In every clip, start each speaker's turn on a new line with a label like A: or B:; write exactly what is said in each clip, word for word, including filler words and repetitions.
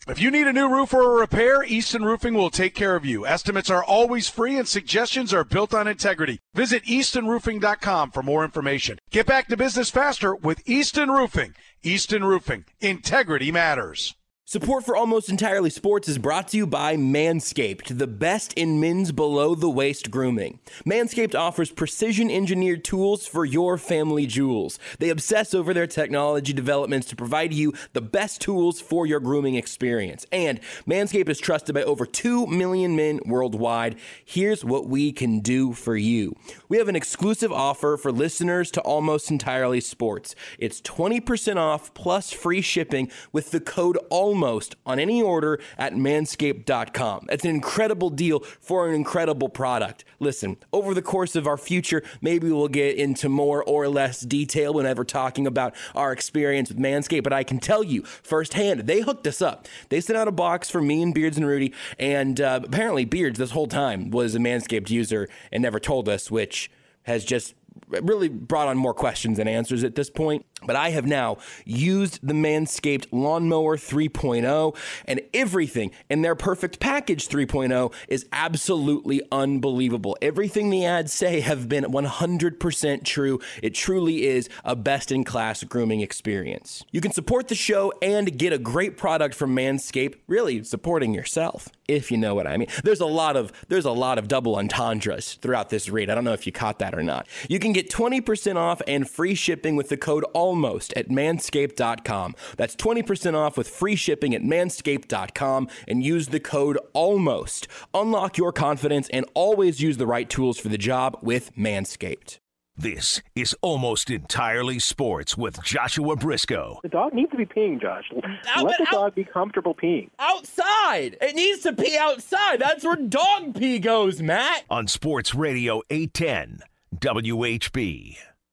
A: If you need a new roof or a repair, Easton Roofing will take care of you. Estimates are always free and suggestions are built on integrity. Visit easton roofing dot com for more information. Get back to business faster with Easton Roofing. Easton Roofing. Integrity matters.
B: Support for Almost Entirely Sports is brought to you by Manscaped, the best in men's below-the-waist grooming. Manscaped offers precision-engineered tools for your family jewels. They obsess over their technology developments to provide you the best tools for your grooming experience. And Manscaped is trusted by over two million men worldwide. Here's what we can do for you. We have an exclusive offer for listeners to Almost Entirely Sports. It's twenty percent off plus free shipping with the code ALMOST. Most on any order at manscaped dot com. That's an incredible deal for an incredible product. Listen, over the course of our future, maybe we'll get into more or less detail whenever talking about our experience with Manscaped, but I can tell you firsthand, they hooked us up. They sent out a box for me and Beards and Rudy, and uh, apparently Beards this whole time was a Manscaped user and never told us, which has just really brought on more questions than answers at this point. But I have now used the Manscaped Lawnmower three point oh, and everything in their Perfect Package three point oh is absolutely unbelievable. Everything the ads say have been one hundred percent true. It truly is a best-in-class grooming experience. You can support the show and get a great product from Manscaped, really supporting yourself, if you know what I mean. There's a lot of there's a lot of double entendres throughout this read. I don't know if you caught that or not. You can get twenty percent off and free shipping with the code ALMOST at manscaped dot com. That's twenty percent off with free shipping at manscaped dot com and use the code ALMOST. Unlock your confidence and always use the right tools for the job with Manscaped.
C: This is Almost Entirely Sports with Joshua Briscoe.
D: The dog needs to be peeing, Josh.
B: Out,
D: Let the
B: out,
D: dog be comfortable peeing.
B: Outside! It needs to pee outside. That's where dog pee goes, Matt.
C: On Sports Radio eight ten, W H B.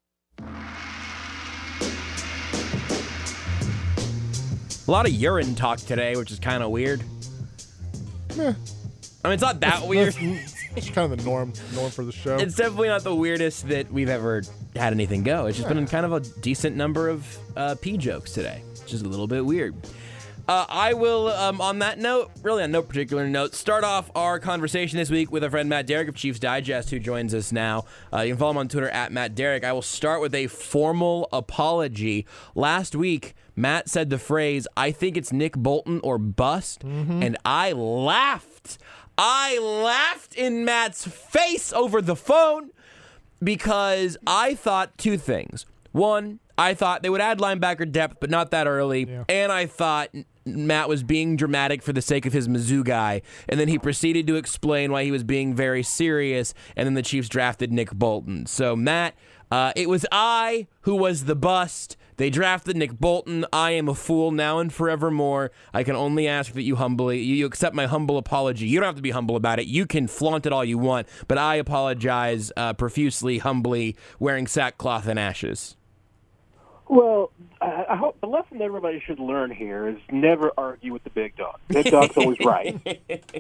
B: A lot of urine talk today, which is kind of weird.
E: Meh.
B: I mean, it's not that weird.
E: It's kind of the norm norm for the show.
B: It's definitely not the weirdest that we've ever had anything go. It's just been kind of a decent number of uh, pee jokes today, which is a little bit weird. Uh, I will, um, on that note, really on no particular note, start off our conversation this week with our friend Matt Derrick of Chiefs Digest, who joins us now. Uh, you can follow him on Twitter at Matt Derrick. I will start with a formal apology. Last week, Matt said the phrase, "I think it's Nick Bolton or bust," mm-hmm. and I laughed. I laughed in Matt's face over the phone because I thought two things. One, I thought they would add linebacker depth, but not that early, yeah. and I thought Matt was being dramatic for the sake of his Mizzou guy, and then he proceeded to explain why he was being very serious, and then the Chiefs drafted Nick Bolton. So, Matt, uh, it was I who was the bust. They drafted Nick Bolton. I am a fool now and forevermore. I can only ask that you humbly, you accept my humble apology. You don't have to be humble about it. You can flaunt it all you want, but I apologize uh, profusely, humbly, wearing sackcloth and ashes.
D: Well, I I hope the lesson everybody should learn here is never argue with the big dog. The big dog's always right.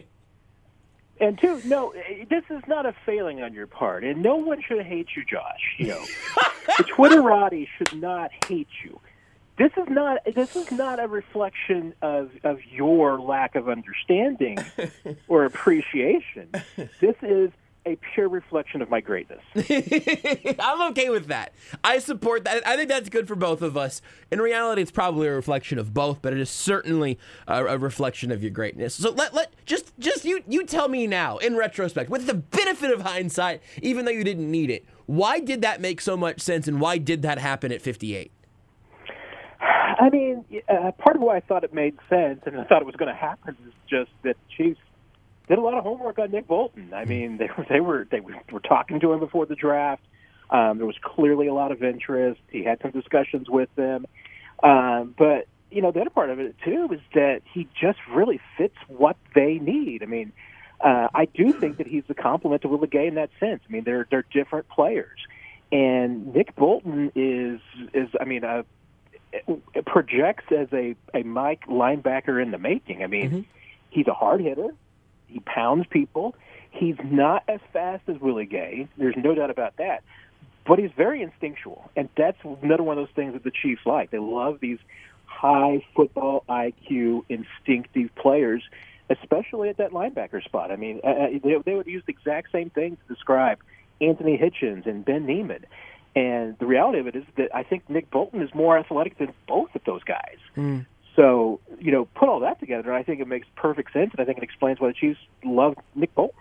D: And two, no, this is not a failing on your part, and no one should hate you, Josh. You know, the Twitterati should not hate you. This is not this is not a reflection of of your lack of understanding or appreciation. This is a pure reflection of my greatness.
B: I'm okay with that. I support that. I think that's good for both of us. In reality, it's probably a reflection of both, but it is certainly a, a reflection of your greatness. So let let just just you you tell me now, in retrospect, with the benefit of hindsight, even though you didn't need it, why did that make so much sense, and why did that happen at fifty-eight?
D: I mean, uh, part of why I thought it made sense, and I thought it was going to happen, is just that the Chiefs did a lot of homework on Nick Bolton. I mean, they were they were they were talking to him before the draft. Um, there was clearly a lot of interest. He had some discussions with them. Um, but you know, the other part of it too is that he just really fits what they need. I mean, uh, I do think that he's a complement to Willie Gay in that sense. I mean, they're they're different players, and Nick Bolton is is I mean, uh, it projects as a a Mike linebacker in the making. I mean, mm-hmm. he's a hard hitter. He pounds people. He's not as fast as Willie Gay. There's no doubt about that. But he's very instinctual, and that's another one of those things that the Chiefs like. They love these high football I Q, instinctive players, especially at that linebacker spot. I mean, uh, they, they would use the exact same thing to describe Anthony Hitchens and Ben Niemann. And the reality of it is that I think Nick Bolton is more athletic than both of those guys. Mm. So, you know, put all that together, and I think it makes perfect sense, and I think it explains why the Chiefs love Nick Bolton.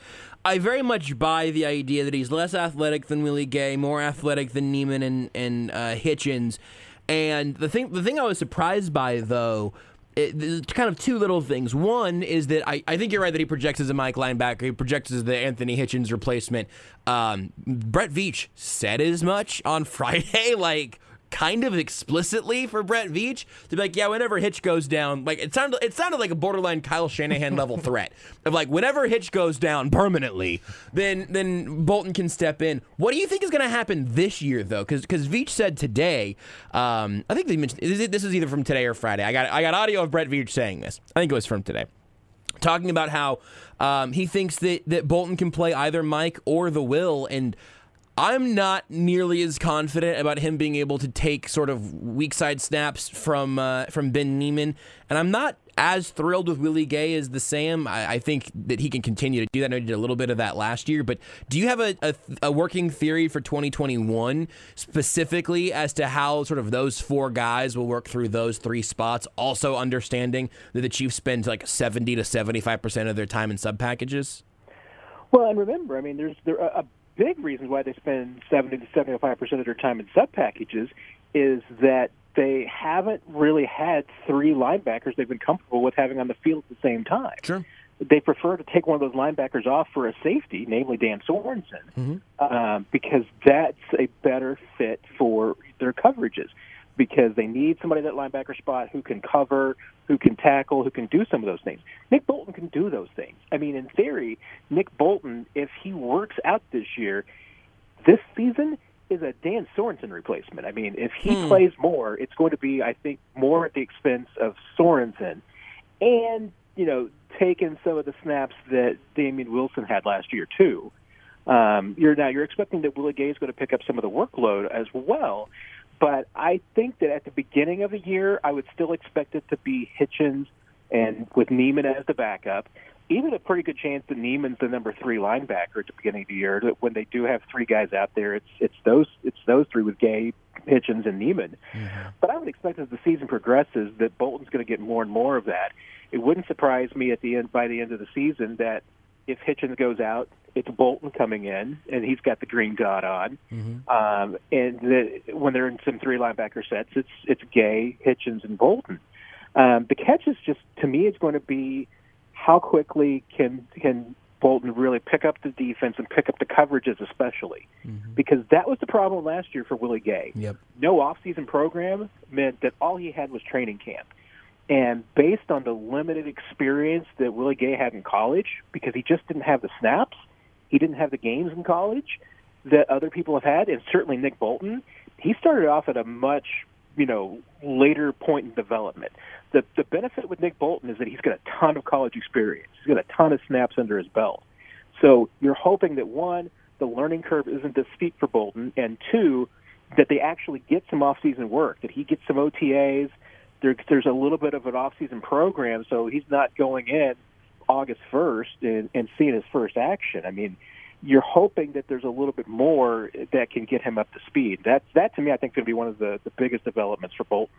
B: I very much buy the idea that he's less athletic than Willie Gay, more athletic than Niemann and, and uh, Hitchens. And the thing the thing I was surprised by, though, it, there's kind of two little things. One is that I, I think you're right that he projects as a Mike linebacker. He projects as the Anthony Hitchens replacement. Um, Brett Veach said as much on Friday, like, kind of explicitly for Brett Veach to be like, yeah, whenever Hitch goes down, like it sounded, it sounded like a borderline Kyle Shanahan level threat of like, whenever Hitch goes down permanently, then then Bolton can step in. What do you think is going to happen this year though? Because because Veach said today, um, I think they mentioned this is either from today or Friday. I got I got audio of Brett Veach saying this. I think it was from today, talking about how um, he thinks that that Bolton can play either Mike or the Will, and I'm not nearly as confident about him being able to take sort of weak side snaps from uh, from Ben Niemann, and I'm not as thrilled with Willie Gay as the Sam. I, I think that he can continue to do that. I know he did a little bit of that last year, but do you have a, a, a working theory for twenty twenty-one specifically as to how sort of those four guys will work through those three spots, also understanding that the Chiefs spend like seventy to seventy-five percent of their time in sub packages?
D: Well, and remember, I mean, there's there are a big reasons why they spend seventy to seventy-five percent of their time in sub packages is that they haven't really had three linebackers they've been comfortable with having on the field at the same time.
B: Sure.
D: They prefer to take one of those linebackers off for a safety, namely Dan Sorensen, mm-hmm. um, because that's a better fit for their coverages, because they need somebody at that linebacker spot who can cover, who can tackle, who can do some of those things. Nick Bolton can do those things. I mean, in theory, Nick Bolton, if he works out this year, this season is a Dan Sorensen replacement. I mean, if he hmm. plays more, it's going to be, I think, more at the expense of Sorensen and, you know, taking some of the snaps that Damian Wilson had last year, too. Um, you're now you're expecting that Willie Gay is going to pick up some of the workload as well. But I think that at the beginning of the year, I would still expect it to be Hitchens and with Niemann as the backup. Even a pretty good chance that Niemann's the number three linebacker at the beginning of the year. That when they do have three guys out there, it's it's those it's those three with Gay, Hitchens, and Niemann. Mm-hmm. But I would expect as the season progresses that Bolton's going to get more and more of that. It wouldn't surprise me at the end by the end of the season that if Hitchens goes out, it's Bolton coming in, and he's got the green dot on. Mm-hmm. Um, and the, when they're in some three linebacker sets, it's it's Gay, Hitchens, and Bolton. Um, the catch is just, to me, it's going to be how quickly can can Bolton really pick up the defense and pick up the coverages, especially, mm-hmm. because that was the problem last year for Willie Gay.
B: Yep.
D: No off-season program meant that all he had was training camp. And based on the limited experience that Willie Gay had in college, because he just didn't have the snaps, he didn't have the games in college that other people have had, and certainly Nick Bolton, he started off at a much, you know, later point in development. The the benefit with Nick Bolton is that he's got a ton of college experience. He's got a ton of snaps under his belt. So you're hoping that, one, the learning curve isn't as steep for Bolton, and two, that they actually get some off-season work, that he gets some O T As. There, there's a little bit of an off-season program, so he's not going in August first and, and seeing his first action. I mean, you're hoping that there's a little bit more that can get him up to speed. That, that to me, I think, could be one of the, the biggest developments for Bolton.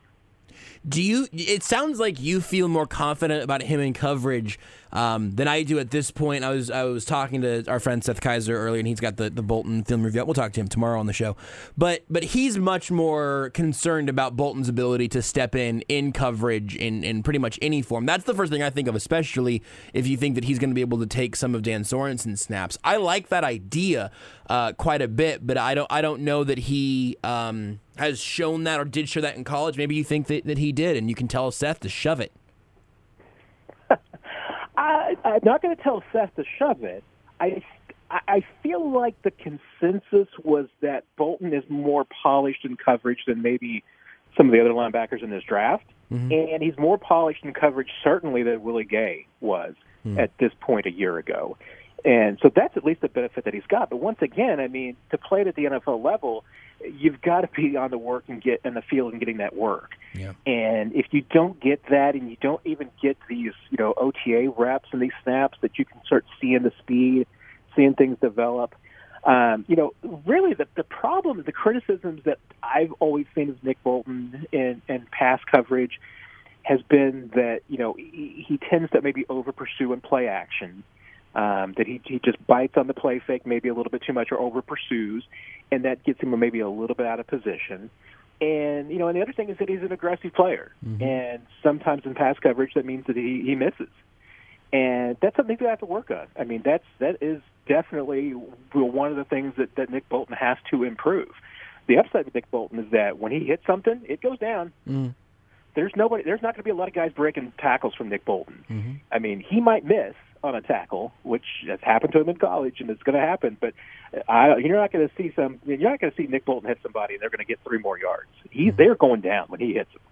B: Do you? It sounds like you feel more confident about him in coverage um, than I do at this point. I was I was talking to our friend Seth Kaiser earlier, and he's got the, the Bolton film review. We'll talk to him tomorrow on the show. But but he's much more concerned about Bolton's ability to step in in coverage in, in pretty much any form. That's the first thing I think of, especially if you think that he's going to be able to take some of Dan Sorensen's snaps. I like that idea uh, quite a bit, but I don't I don't know that he um, has shown that or did show that in college. Maybe you think that, that he did, and you can tell Seth to shove it.
D: I, I'm not going to tell Seth to shove it. I, I feel like the consensus was that Bolton is more polished in coverage than maybe some of the other linebackers in this draft, mm-hmm. and he's more polished in coverage certainly than Willie Gay was mm-hmm. at this point a year ago. And so that's at least the benefit that he's got. But once again, I mean, to play it at the N F L level, you've got to be on the work and get in the field and getting that work.
B: Yeah.
D: And if you don't get that, and you don't even get these, you know, O T A reps and these snaps that you can start seeing the speed, seeing things develop. Um, you know, really the the problem, the criticisms that I've always seen of Nick Bolton in, in pass coverage has been that, you know, he, he tends to maybe over pursue and play action. Um, that he he just bites on the play fake maybe a little bit too much or over pursues, and that gets him maybe a little bit out of position. And, you know, and the other thing is that he's an aggressive player. Mm-hmm. And sometimes in pass coverage that means that he, he misses. And that's something to have to work on. I mean, that's that is definitely one of the things that, that Nick Bolton has to improve. The upside with Nick Bolton is that when he hits something, it goes down. Mm. There's nobody. There's not going to be a lot of guys breaking tackles from Nick Bolton. Mm-hmm. I mean, he might miss on a tackle, which has happened to him in college, and it's going to happen. But I, you're not going to see some. You're not going to see Nick Bolton hit somebody, and they're going to get three more yards. He's mm-hmm. they're going down when he hits them.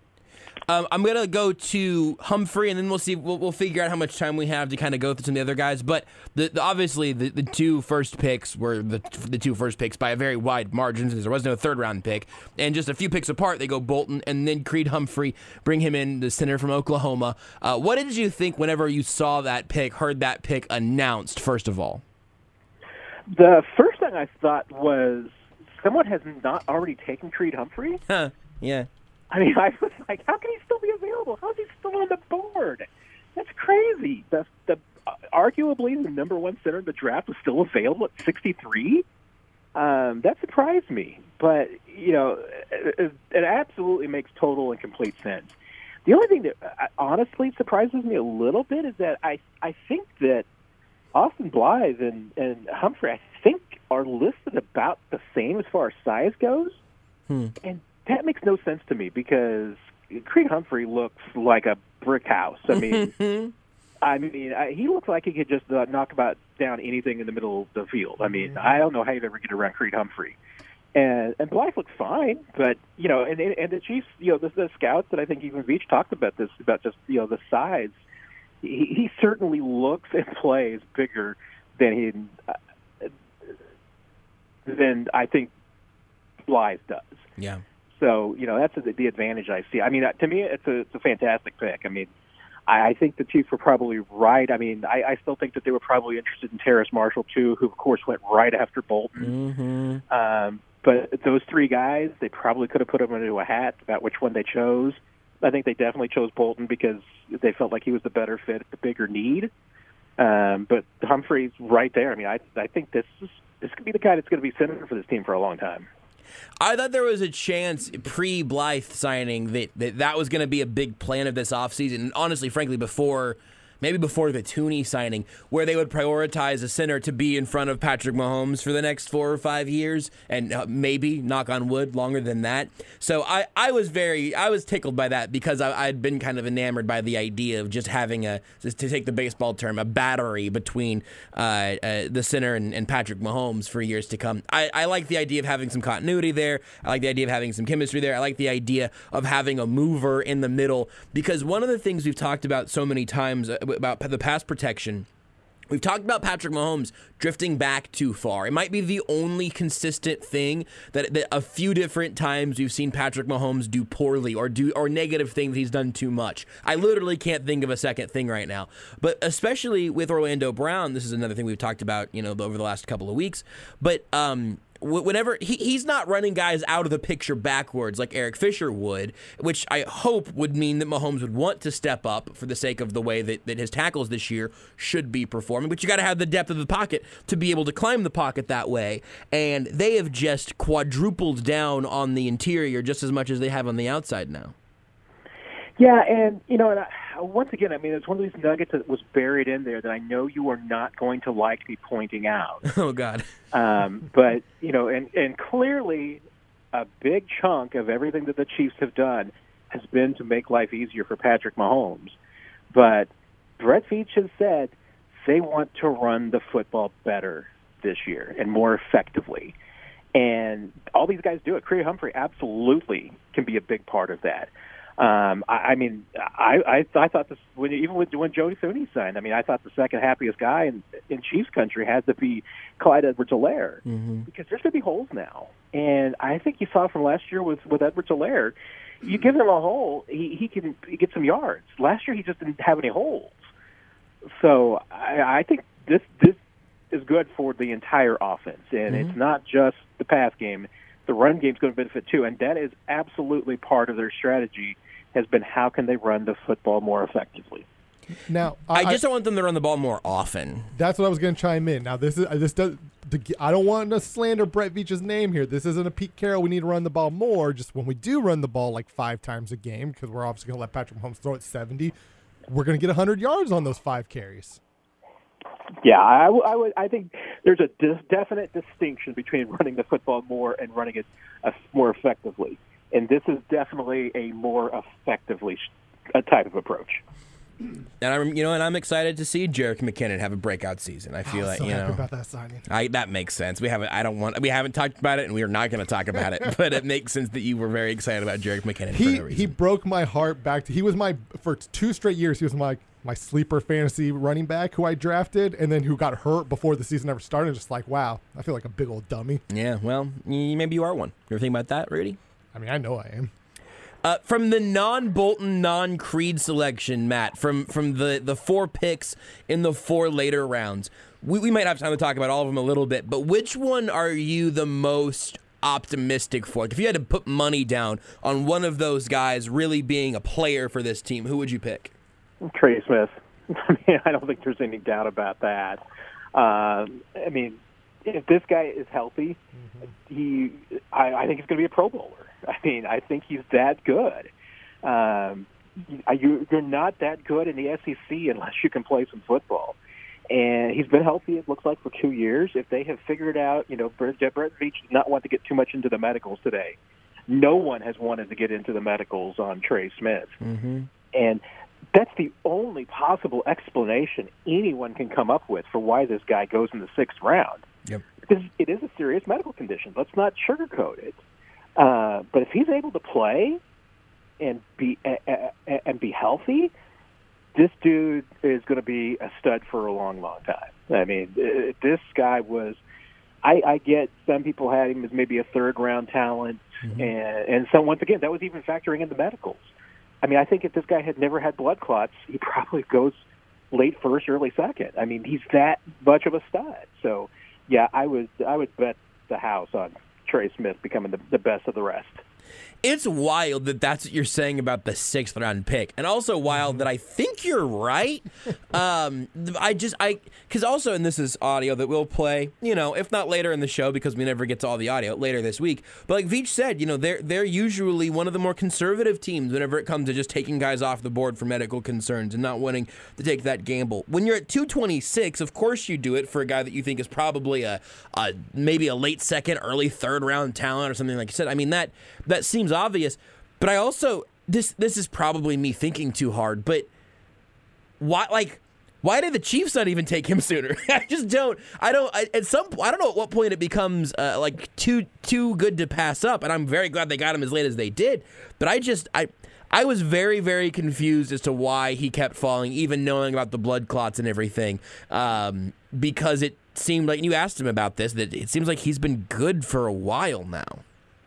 B: Um, I'm going to go to Humphrey, and then we'll see. We'll, we'll figure out how much time we have to kind of go through some of the other guys. But the, the, obviously, the, the two first picks were the the two first picks by a very wide margin, because there was no third round pick. And just a few picks apart, they go Bolton and then Creed Humphrey, bring him in, the center from Oklahoma. Uh, what did you think whenever you saw that pick, heard that pick announced, first of all?
D: The first thing I thought was, someone has not already taken Creed Humphrey?
B: Huh, yeah.
D: I mean, I was like, how can he still be available? How is he still on the board? That's crazy. The, the uh, arguably the number one center in the draft was still available at sixty-three. Um, that surprised me. But, you know, it, it absolutely makes total and complete sense. The only thing that uh, honestly surprises me a little bit is that I, I think that Austin Blythe and, and Humphrey, I think, are listed about the same as far as size goes. Hmm. And that makes no sense to me, because Creed Humphrey looks like a brick house. I mean, I mean, I, he looks like he could just uh, knock about down anything in the middle of the field. I mean, I don't know how you'd ever get around Creed Humphrey. And and Blythe looks fine, but you know, and and the Chiefs, you know, the, the scouts, and I think even Veach talked about this, about just, you know, the size. He, he certainly looks and plays bigger than he uh, than I think Blythe does.
B: Yeah.
D: So, you know, that's the, the advantage I see. I mean, to me, it's a, it's a fantastic pick. I mean, I, I think the Chiefs were probably right. I mean, I, I still think that they were probably interested in Terrace Marshall, too, who, of course, went right after Bolton. Mm-hmm. Um, but those three guys, they probably could have put them into a hat about which one they chose. I think they definitely chose Bolton because they felt like he was the better fit, the bigger need. Um, but Humphrey's right there. I mean, I, I think this is, this could be the guy that's going to be center for this team for a long time.
B: I thought there was a chance pre-Blythe signing that that, that was going to be a big plan of this offseason. And honestly, frankly, before maybe before the Tooney signing, where they would prioritize a center to be in front of Patrick Mahomes for the next four or five years, and uh, maybe, knock on wood, longer than that. So I, I was very, I was tickled by that, because I had been kind of enamored by the idea of just having a, just to take the baseball term, a battery between uh, uh, the center and, and Patrick Mahomes for years to come. I, I like the idea of having some continuity there. I like the idea of having some chemistry there. I like the idea of having a mover in the middle, because one of the things we've talked about so many times about the pass protection, we've talked about Patrick Mahomes drifting back too far. It might be the only consistent thing that, that a few different times we've seen Patrick Mahomes do poorly or do or negative things he's done too much. I literally can't think of a second thing right now. But especially with Orlando Brown, this is another thing we've talked about, you know, over the last couple of weeks. But um whenever he, he's not running guys out of the picture backwards like Eric Fisher would, which I hope would mean that Mahomes would want to step up for the sake of the way that, that his tackles this year should be performing. But you got to have the depth of the pocket to be able to climb the pocket that way. And they have just quadrupled down on the interior just as much as they have on the outside now.
D: Yeah, and, you know, and I, once again, I mean, it's one of these nuggets that was buried in there that I know you are not going to like me pointing out.
B: Oh, God.
D: um, but, you know, and, and clearly a big chunk of everything that the Chiefs have done has been to make life easier for Patrick Mahomes. But Brett Veach has said they want to run the football better this year and more effectively. And all these guys do it. Creed Humphrey absolutely can be a big part of that. Um, I, I mean, I, I, I thought this when even when, when Jody Thuney signed. I mean, I thought the second happiest guy in, in Chiefs country had to be Clyde Edwards-Helaire
B: Mm-hmm.
D: because there's going to be holes now, and I think you saw from last year with with Edwards-Helaire, you give him a hole, he he can he get some yards. Last year he just didn't have any holes, so I, I think this this is good for the entire offense, and
B: Mm-hmm.
D: it's not just the pass game. The run game's going to benefit too, and that is absolutely part of their strategy. Has been how can they run the football more effectively.
E: Now,
B: I, I just don't want them to run the ball more often.
E: That's what I was going to chime in. Now, this is this does. I don't want to slander Brett Veach's name here. This isn't a Pete Carroll. We need to run the ball more. Just when we do run the ball like five times a game, because we're obviously going to let Patrick Mahomes throw it seventy, we're going to get one hundred yards on those five carries.
D: Yeah, I, w- I would. I think there's a dis- definite distinction between running the football more and running it uh, more effectively, and this is definitely a more effectively sh- a type of approach.
B: And I'm, you know, and I'm excited to see Jerick McKinnon have a breakout season. I feel
E: I'm
B: like
E: so
B: you
E: happy
B: know
E: about that signing.
B: I, that makes sense. We haven't. I don't want. We haven't talked about it, and we are not going to talk about it. But it makes sense that you were very excited about Jerick McKinnon.
E: He
B: for no reason.
E: he broke my heart back to. He was my for two straight years. He was my my sleeper fantasy running back who I drafted, and then who got hurt before the season ever started. Just like wow, I feel like a big old dummy.
B: Yeah. Well, y- maybe you are one. You ever think about that, Rudy?
E: I mean, I know I am.
B: Uh, from the non-Bolton, non-Creed selection, Matt, from from the, the four picks in the four later rounds, we, we might have time to talk about all of them a little bit, but which one are you the most optimistic for? Like if you had to put money down on one of those guys really being a player for this team, who would you pick?
D: Trey Smith. I mean, I don't think there's any doubt about that. Um, I mean, if this guy is healthy, mm-hmm. he, I, I think he's going to be a Pro Bowler. I mean, I think he's that good. Um, you, you're not that good in the S E C unless you can play some football. And he's been healthy, it looks like, for two years. If they have figured out, you know, Brett, Brett Veach does not want to get too much into the medicals today. No one has wanted to get into the medicals on Trey Smith.
B: Mm-hmm.
D: And that's the only possible explanation anyone can come up with for why this guy goes in the sixth round.
B: Yep.
D: Because it is a serious medical condition. Let's not sugarcoat it. Uh, but if he's able to play and be uh, uh, and be healthy, this dude is going to be a stud for a long, long time. I mean, uh, this guy was. I, I get some people had him as maybe a third round talent, mm-hmm. and and so once again, that was even factoring in the medicals. I mean, I think if this guy had never had blood clots, he probably goes late first, early second. I mean, he's that much of a stud. So, yeah, I would I would bet the house on Trey Smith becoming the, the best of the rest.
B: It's wild that that's what you're saying about the sixth round pick, and also wild that I think you're right. Um, I just I because also, and this is audio that we'll play, you know, if not later in the show because we never get to all the audio later this week. But like Veach said, you know, they're they're usually one of the more conservative teams whenever it comes to just taking guys off the board for medical concerns and not wanting to take that gamble. When you're at two twenty-six, of course you do it for a guy that you think is probably a, a maybe a late second, early third round talent or something like you said. I mean that that seems obvious, but I also this this is probably me thinking too hard, but why like why did the Chiefs not even take him sooner? I just don't I don't I, at some I don't know at what point it becomes uh, like too too good to pass up, and I'm very glad they got him as late as they did, but I just I I was very very confused as to why he kept falling, even knowing about the blood clots and everything, um, because it seemed like, and you asked him about this, that it seems like he's been good for a while now.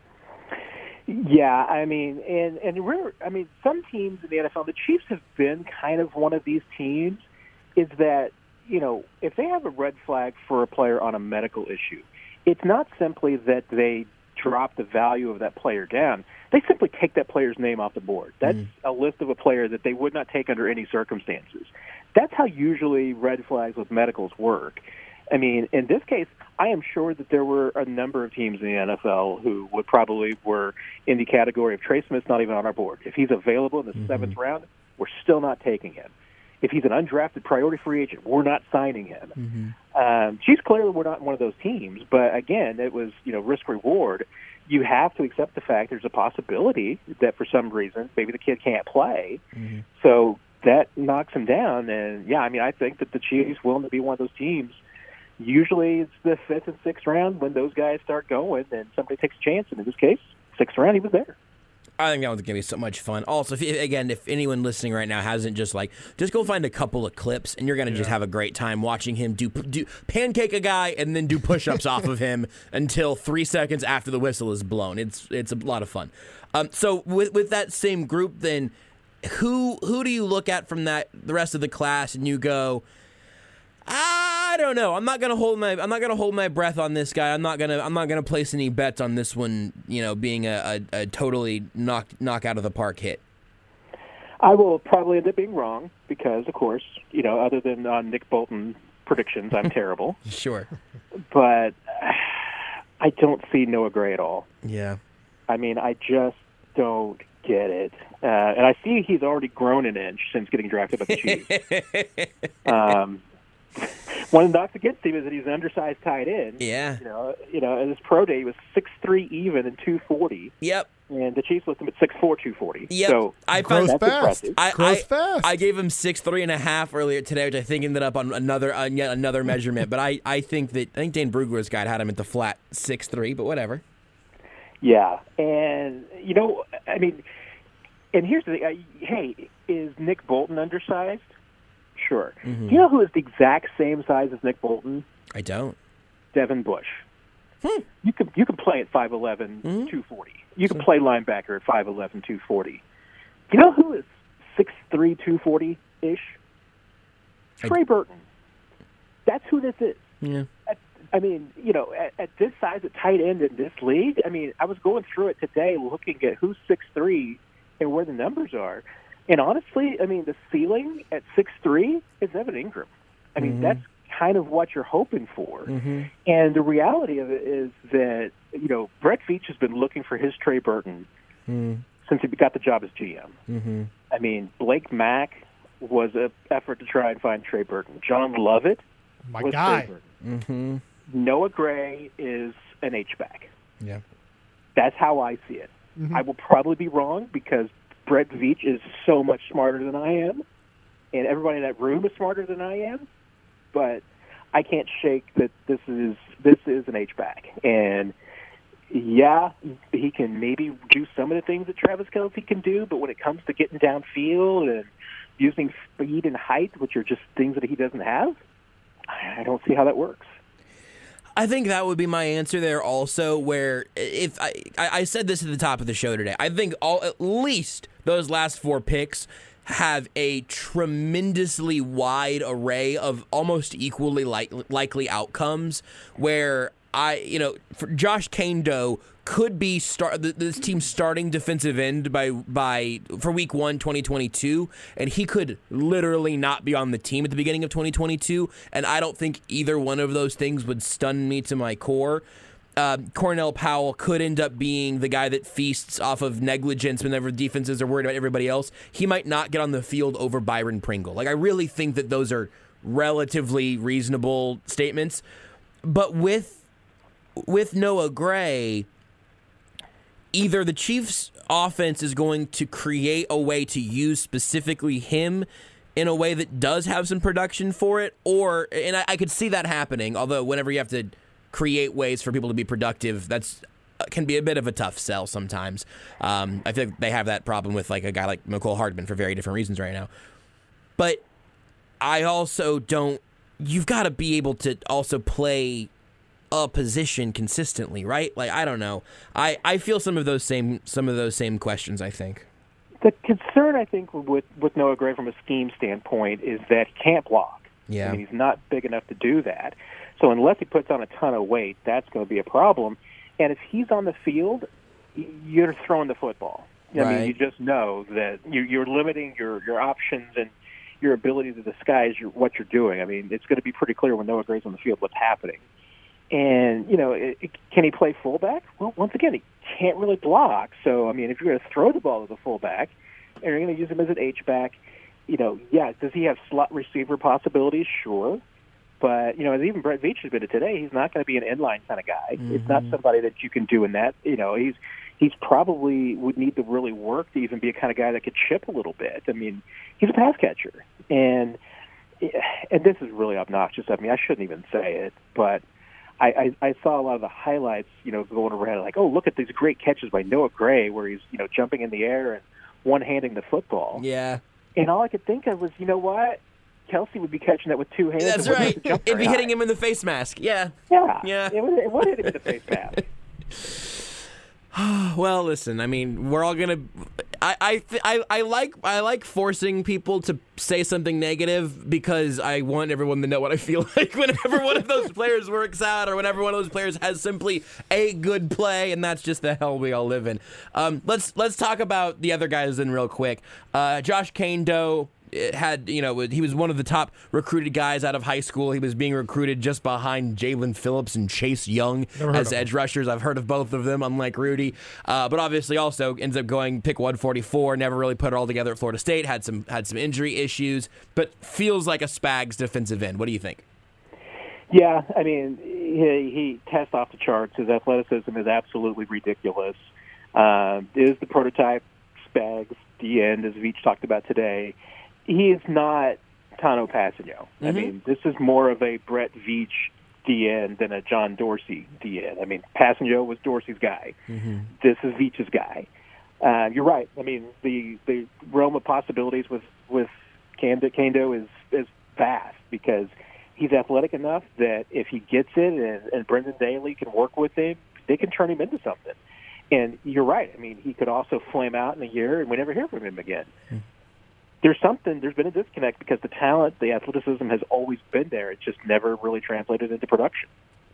D: Yeah, I mean, and and remember, I mean, some teams in the N F L, the Chiefs have been kind of one of these teams, is that, you know, if they have a red flag for a player on a medical issue, it's not simply that they drop the value of that player down. They simply take that player's name off the board. That's mm. a list of a player that they would not take under any circumstances. That's how usually red flags with medicals work. I mean, in this case, I am sure that there were a number of teams in the N F L who would probably were in the category of Trey Smith's not even on our board. If he's available in the mm-hmm. seventh round, we're still not taking him. If he's an undrafted priority free agent, we're not signing him. Mm-hmm. Um, Chiefs clearly were not one of those teams, but again, it was, you know, risk reward. You have to accept the fact there's a possibility that for some reason maybe the kid can't play. Mm-hmm. So that knocks him down. And yeah, I mean, I think that the Chiefs willing to be one of those teams. Usually it's the fifth and sixth round when those guys start going and somebody takes a chance. And in this case, sixth round, he was there.
B: I think that one's going to be so much fun. Also, if, again, if anyone listening right now hasn't just like, just go find a couple of clips, and you're going to yeah. just have a great time watching him do do pancake a guy and then do push-ups off of him until three seconds after the whistle is blown. It's it's a lot of fun. Um, so with with that same group, then who who do you look at from that the rest of the class, and you go, I don't know. I'm not gonna hold my. I'm not gonna hold my breath on this guy. I'm not gonna. I'm not gonna place any bets on this one. You know, being a, a, a totally knock knock out of the park hit.
D: I will probably end up being wrong because, of course, you know, other than on Nick Bolton predictions, I'm terrible.
B: Sure,
D: but I don't see Noah Gray at all.
B: Yeah,
D: I mean, I just don't get it. Uh, and I see he's already grown an inch since getting drafted by the Chiefs. um. One of the knocks against him is that he's an undersized tight end.
B: Yeah.
D: You know, you know, in his pro day, he was six three even and two forty.
B: Yep.
D: And the Chiefs list him at six four, two forty.
B: Yep.
D: So
B: I
E: grows
B: found,
E: fast.
D: impressive.
B: I,
E: grows
B: I,
E: fast.
B: I gave him six three and a half earlier today, which I think ended up on another on yet another measurement. But I, I think that I think Dane Brugler's guy had him at the flat six three, but whatever.
D: Yeah, and you know, I mean, and here's the thing: uh, hey, is Nick Bolton undersized? Sure.
B: Mm-hmm.
D: Do you know who is the exact same size as Nick Bolton?
B: I don't.
D: Devin Bush.
B: Hmm.
D: You can you can play at five eleven,
B: Mm-hmm.
D: two forty. You can play linebacker at five eleven, two forty. You know who is six three, two forty-ish? Trey Burton. That's who this is.
B: Yeah.
D: At, I mean, you know, at, at this size at tight end in this league, I mean, I was going through it today looking at who's six three and where the numbers are. And honestly, I mean, the ceiling at six three is Evan Ingram. I mean, mm-hmm. that's kind of what you're hoping for.
B: Mm-hmm.
D: And the reality of it is that, you know, Brett Veach has been looking for his Trey Burton
B: mm-hmm.
D: since he got the job as G M.
B: Mm-hmm.
D: I mean, Blake Mack was an effort to try and find Trey Burton. John Lovett
E: My
D: was
E: guy.
D: Trey Burton.
B: Mm-hmm.
D: Noah Gray is an H-back.
B: Yeah.
D: That's how I see it.
E: Mm-hmm.
D: I will probably be wrong because Brett Veach is so much smarter than I am, and everybody in that room is smarter than I am. But I can't shake that this is this is an H-back. And, yeah, he can maybe do some of the things that Travis Kelce can do, but when it comes to getting downfield and using speed and height, which are just things that he doesn't have, I don't see how that works.
B: I think that would be my answer there also, where if I, I said this at the top of the show today, I think all at least those last four picks have a tremendously wide array of almost equally like, likely outcomes where I, you know, for Josh Kando could be start this team's starting defensive end by by for week one, twenty twenty-two, and he could literally not be on the team at the beginning of twenty twenty-two, and I don't think either one of those things would stun me to my core. Uh, Cornell Powell could end up being the guy that feasts off of negligence whenever defenses are worried about everybody else. He might not get on the field over Byron Pringle. Like, I really think that those are relatively reasonable statements. But with with Noah Gray, either the Chiefs' offense is going to create a way to use specifically him in a way that does have some production for it, or, and I, I could see that happening, although whenever you have to create ways for people to be productive, that's uh, can be a bit of a tough sell sometimes. Um, I think they have that problem with like a guy like Mecole Hardman for very different reasons right now. But I also don't, you've got to be able to also play a position consistently, right? Like, I don't know. I, I feel some of those same some of those same questions, I think.
D: The concern, I think, with, with Noah Gray from a scheme standpoint is that he can't block.
B: Yeah.
D: I mean, he's not big enough to do that. So unless he puts on a ton of weight, that's going to be a problem. And if he's on the field, you're throwing the football. I
B: Right.
D: mean, you just know that you, you're limiting your, your options and your ability to disguise your, what you're doing. I mean, it's going to be pretty clear when Noah Gray's on the field what's happening. And, you know, it, it, can he play fullback? Well, once again, he can't really block. So, I mean, if you're going to throw the ball as a fullback and you're going to use him as an H-back, you know, yeah, does he have slot receiver possibilities? Sure. But, you know, as even Brett Veach has been it today, he's not going to be an inline kind of guy. Mm-hmm. It's not somebody that you can do in that. You know, he's he's probably would need to really work to even be a kind of guy that could chip a little bit. I mean, he's a pass catcher. And, and this is really obnoxious. I mean, I shouldn't even say it, but I, I, I saw a lot of the highlights, you know, going around like, oh, look at these great catches by Noah Gray where he's, you know, jumping in the air and one-handing the football.
B: Yeah.
D: And all I could think of was, you know what? Kelsey would be catching that with two hands.
B: That's
D: and wouldn't
B: right.
D: have to jump
B: It'd
D: very
B: be hitting
D: high.
B: him in the face mask. Yeah.
D: Yeah.
B: Yeah.
D: It would, it would hit him in the face mask.
B: Well, listen. I mean, we're all gonna. I I, th- I I like I like forcing people to say something negative because I want everyone to know what I feel like whenever one of those players works out or whenever one of those players has simply a good play, and that's just the hell we all live in. Um, let's let's talk about the other guys then real quick. Uh, Josh Kane-Doe. It had, you know, he was one of the top recruited guys out of high school. He was being recruited just behind Jalen Phillips and Chase Young as edge rushers. I've heard of both of them, unlike Rudy. Uh, but obviously also ends up going pick one forty-four, never really put it all together at Florida State, had some had some injury issues, but feels like a Spags defensive end. What do you think?
D: Yeah, I mean, he, he tests off the charts. His athleticism is absolutely ridiculous. Uh, is the prototype Spags D end, as Veach talked about today. He is not Tano Passanio. Mm-hmm. I mean, this is more of a Brett Veach D end than a John Dorsey D end. I mean, Passanio was Dorsey's guy. Mm-hmm. This is Veach's guy. Uh, you're right. I mean, the, the realm of possibilities with with Kane-Doe is is vast because he's athletic enough that if he gets it and, and Brendan Daly can work with him, they can turn him into something. And you're right. I mean, he could also flame out in a year and we never hear from him again. Mm-hmm. There's something, there's been a disconnect because the talent, the athleticism has always been there. It just never really translated into production.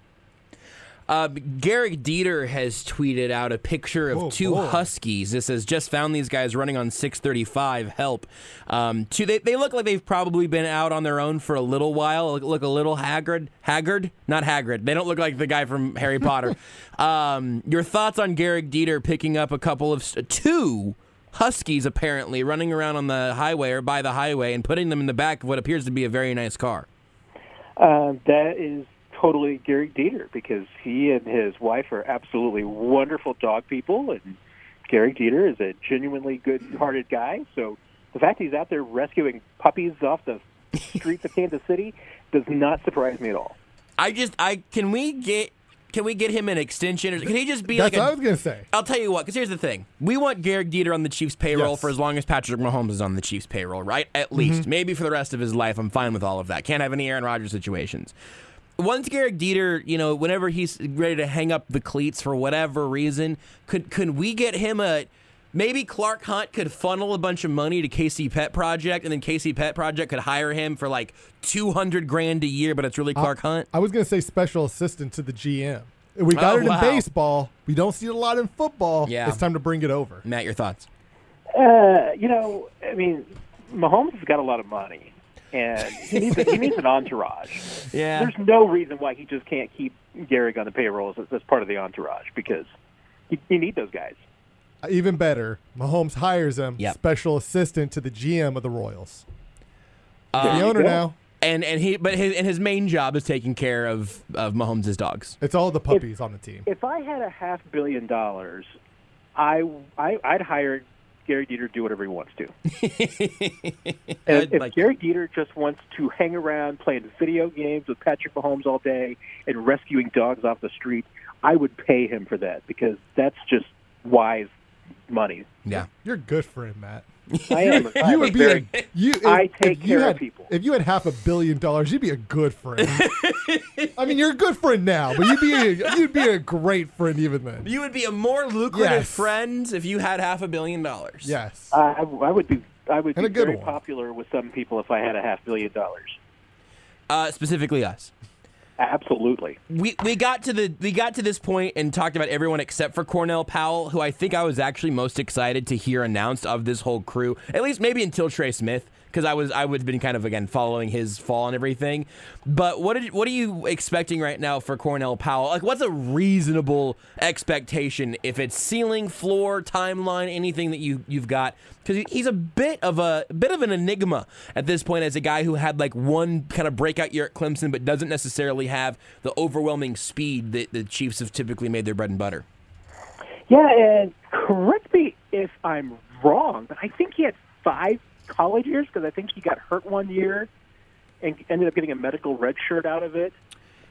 B: Uh, Garrick Dieter has tweeted out a picture of
E: oh,
B: two
E: boy.
B: Huskies. This says, just found these guys running on six thirty-five. Help. Um, two, they, they look like they've probably been out on their own for a little while. Look, look a little haggard. Haggard? Not Hagrid. They don't look like the guy from Harry Potter. Um, your thoughts on Garrick Dieter picking up a couple of, two Huskies apparently running around on the highway or by the highway and putting them in the back of what appears to be a very nice car?
D: Uh, that is totally Garrick Dieter because he and his wife are absolutely wonderful dog people, and Garrick Dieter is a genuinely good-hearted guy. So the fact he's out there rescuing puppies off the streets of Kansas City does not surprise me at all.
B: I just, I can we get... Can we get him an extension? Or can he just be
E: That's
B: like a...
E: what I was going to say.
B: I'll tell you what, because here's the thing. We want Garrick Dieter on the Chiefs' payroll
E: Yes.
B: for as long as Patrick Mahomes is on the Chiefs' payroll, right? At least. Mm-hmm. Maybe for the rest of his life, I'm fine with all of that. Can't have any Aaron Rodgers situations. Once Garrick Dieter, you know, whenever he's ready to hang up the cleats for whatever reason, could could we get him a... Maybe Clark Hunt could funnel a bunch of money to K C Pet Project, and then K C Pet Project could hire him for like two hundred grand a year, but it's really Clark
E: I,
B: Hunt?
E: I was going to say special assistant to the G M. We got
B: Oh,
E: it in
B: wow.
E: baseball. We don't see it a lot in football.
B: Yeah.
E: It's time to bring it over.
B: Matt, your thoughts?
D: Uh, you know, I mean, Mahomes has got a lot of money, and he needs, a, he needs an entourage.
B: Yeah.
D: There's no reason why he just can't keep Garrick on the payroll as, as part of the entourage because you, you need those guys.
E: Even better, Mahomes hires him
B: Yep.
E: special assistant to the G M of the Royals.
B: Uh,
E: the owner
D: go.
E: now.
B: And and he but his and his main job is taking care of of Mahomes' dogs.
E: It's all the puppies on the team.
D: If I had a half billion dollars, I, I I'd hire Gary Dieter to do whatever he wants to. And
B: I'd
D: if
B: like-
D: Gary Dieter just wants to hang around playing video games with Patrick Mahomes all day and rescuing dogs off the street, I would pay him for that because that's just wise money.
B: Yeah.
E: You're good for him, Matt.
D: I am. I
E: You
D: am
E: would be
D: very,
E: a, you. If,
D: I take
E: if you
D: care
E: had,
D: of people.
E: If you had half a billion dollars, you'd be a good friend. I mean, you're a good friend now, but you'd be a, you'd be a great friend even then.
B: You would be a more lucrative
E: Yes.
B: friend if you had half a billion dollars.
E: Yes.
D: I, I would be. I would
E: And
D: be
E: a good
D: very
E: one.
D: popular with some people if I had a half billion dollars.
B: Uh, specifically us.
D: Absolutely.
B: We we got to the we got to this point and talked about everyone except for Cornell Powell, who I think I was actually most excited to hear announced of this whole crew. At least maybe until Trey Smith, because I was I would have been kind of again following his fall and everything. But what did what are you expecting right now for Cornell Powell? Like, what's a reasonable expectation if it's ceiling, floor, timeline, anything that you you've got? Because he's a bit of a, a bit of an enigma at this point as a guy who had like one kind of breakout year at Clemson, but doesn't necessarily have the overwhelming speed that the Chiefs have typically made their bread and butter.
D: Yeah, and correct me if I'm wrong, but I think he had five college years because I think he got hurt one year and ended up getting a medical red shirt out of it.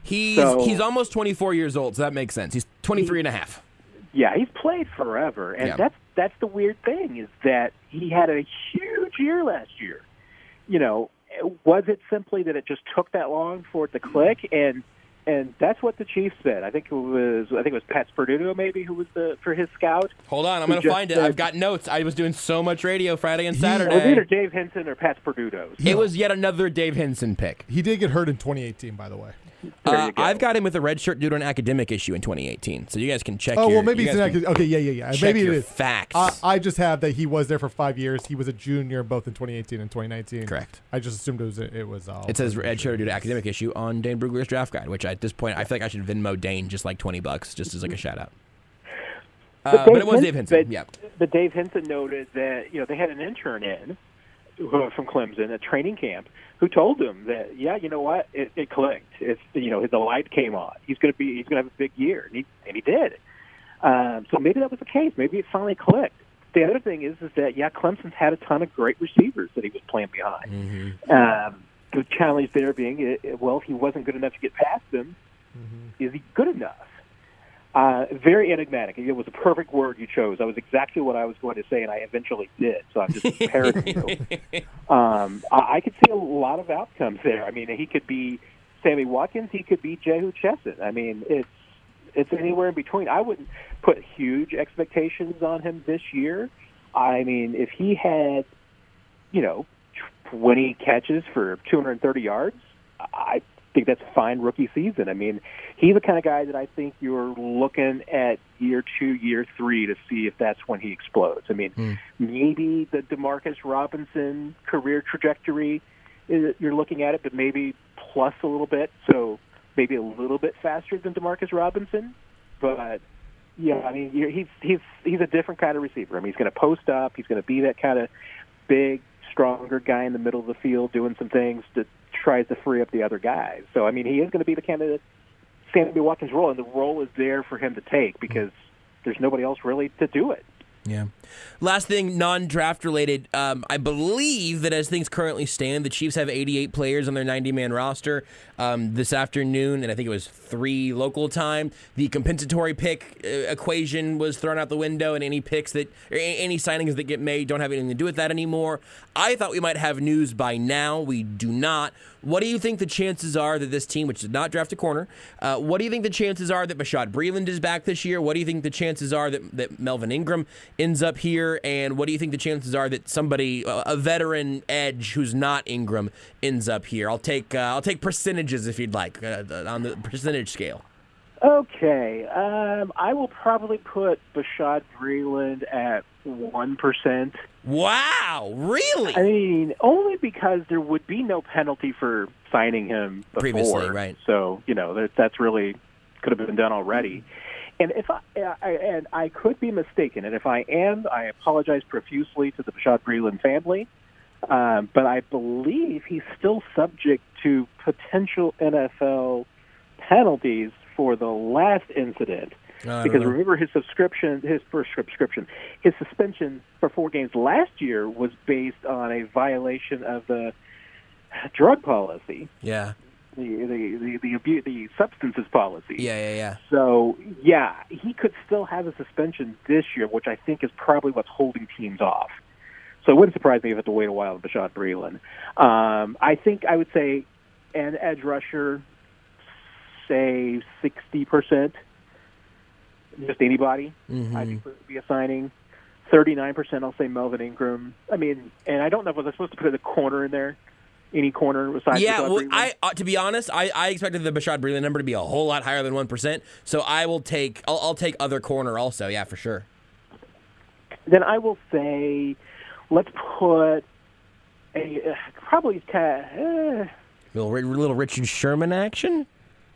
B: He's
D: So-
B: he's almost twenty-four years old, so that makes sense. He's twenty-three and a half.
D: Yeah, he's played forever, and
B: Yeah.
D: that's that's the weird thing is that he had a huge year last year. You know, was it simply that it just took that long for it to click? And and that's what the Chiefs said. I think it was I think it was Pat Sperduto maybe who was the for his scout.
B: Hold on, I'm
D: Who
B: going to
D: just
B: find it.
D: said-
B: I've got notes. I was doing so much radio Friday and
E: He-
D: It was
B: Saturday.
D: either Dave Hinton or Pat Sperduto.
B: It was yet another Dave Henson pick.
E: He did get hurt in twenty eighteen, by the way.
D: There
B: Uh,
D: you go.
B: I've got him with a redshirt due to an academic issue in twenty eighteen, so you guys can check.
E: Oh,
B: your,
E: well, maybe
B: you
E: it's
B: guys
E: an
B: can
E: acad- Okay, yeah, yeah, yeah.
B: check
E: Maybe
B: your
E: it is.
B: facts.
E: I, I just have that he was there for five years. He was a junior both in twenty eighteen and twenty nineteen.
B: Correct.
E: I just assumed it was it was all.
B: It says redshirt due to academic issue on Dane Brugler's draft guide, which at this point I feel like I should Venmo Dane just like twenty bucks, just as like a shout out. Uh, but it was Dave Henson.
D: But,
B: Yeah.
D: but Dave Hinton noted that you know they had an intern in uh, from Clemson at training camp who told him that yeah, you know what, it, it clicked. It's you know the light came on. He's going to be he's going to have a big year, and he and he did. Um, so maybe that was the case. Maybe it finally clicked. The other thing is is that yeah, Clemson's had a ton of great receivers that he was playing behind.
B: Mm-hmm.
D: Um, the challenge there being, uh, well, if he wasn't good enough to get past them,
E: Mm-hmm.
D: is he good enough? Uh, very enigmatic. It was a perfect word you chose. That was exactly what I was going to say, and I eventually did. So I'm just parroting you. Um, I, I could see a lot of outcomes there. I mean, he could be Sammy Watkins. He could be Jehu Chesson. I mean, it's it's anywhere in between. I wouldn't put huge expectations on him this year. I mean, if he had, you know, twenty catches for two hundred thirty yards, I think that's a fine rookie season. I mean, he's the kind of guy that I think you're looking at year two, year three to see if that's when he explodes. I mean,
B: Mm.
D: maybe the DeMarcus Robinson career trajectory, is, you're looking at it, but maybe plus a little bit, so maybe a little bit faster than DeMarcus Robinson. But, yeah, I mean, you're, he's, he's, he's a different kind of receiver. I mean, he's going to post up. He's going to be that kind of big, stronger guy in the middle of the field doing some things that tries to free up the other guys. So, I mean, he is going to be the candidate, Sammy Watkins' role, and the role is there for him to take because there's nobody else really to do it.
B: Yeah. Last thing, non-draft related. Um, I believe that as things currently stand, the Chiefs have eighty-eight players on their ninety-man roster. Um, this afternoon, and I think it was three local time, the compensatory pick uh, equation was thrown out the window, and any picks that, or a- any signings that get made don't have anything to do with that anymore. I thought we might have news by now. We do not. What do you think the chances are that this team, which did not draft a corner, uh, what do you think the chances are that Bashaud Breeland is back this year? What do you think the chances are that, that Melvin Ingram ends up here? And what do you think the chances are that somebody, a, a veteran edge who's not Ingram, ends up here? I'll take uh, I'll take percentages if you'd like uh, on the percentage scale.
D: Okay. Um, I will probably put Bashaud Breeland at one percent.
B: Wow, really?
D: I mean, only because there would be no penalty for signing him before.
B: Previously, right.
D: So, you know, that, that's really could have been done already. And if I, I and I could be mistaken, and if I am, I apologize profusely to the Bashaud Breeland family. Um, but I believe he's still subject to potential N F L penalties for the last incident.
B: I
D: Because
B: don't know.
D: remember, his subscription, his first subscription, his suspension for four games last year was based on a violation of the drug policy,
B: Yeah,
D: the the the the, abu- the substances policy.
B: yeah, yeah, yeah.
D: So yeah, he could still have a suspension this year, which I think is probably what's holding teams off. So it wouldn't surprise me if it had to wait a while with Bashaud Breeland. Um, I think I would say an edge rusher, say sixty percent. Just anybody,
B: Mm-hmm.
D: I think would be a signing. thirty-nine percent, I'll say Melvin Ingram. I mean, and I don't know if I was supposed to put a corner in there, any corner besides
B: Yeah,
D: Bashaud
B: well,
D: Breeland.
B: I uh, to be honest, I, I expected the Bashaud Breeland number to be a whole lot higher than one percent. So I will take I'll, I'll take other corner also. Yeah, for sure.
D: Then I will say, let's put a uh, probably kind of, uh,
B: Little little Richard Sherman action.